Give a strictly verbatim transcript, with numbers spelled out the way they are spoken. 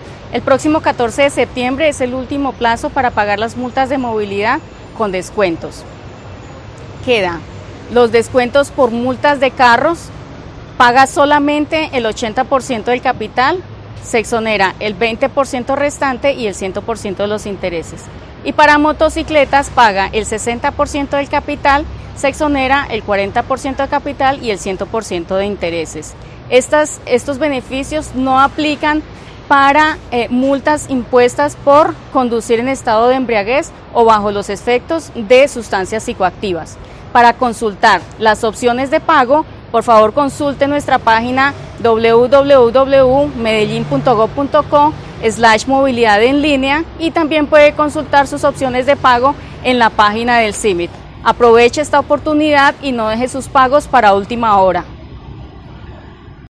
El próximo catorce de septiembre es el último plazo para pagar las multas de movilidad con descuentos. Queda los descuentos por multas de carros, paga solamente el ochenta por ciento del capital, se exonera el veinte por ciento restante y el cien por ciento de los intereses. Y para motocicletas paga el sesenta por ciento del capital, se exonera el cuarenta por ciento de capital y el cien por ciento de intereses. Estas, estos beneficios no aplican para eh, multas impuestas por conducir en estado de embriaguez o bajo los efectos de sustancias psicoactivas. Para consultar las opciones de pago, por favor consulte nuestra página w w w punto medellín punto gob punto co slash movilidad en línea y también puede consultar sus opciones de pago en la página del C I M I T. Aproveche esta oportunidad y no deje sus pagos para última hora.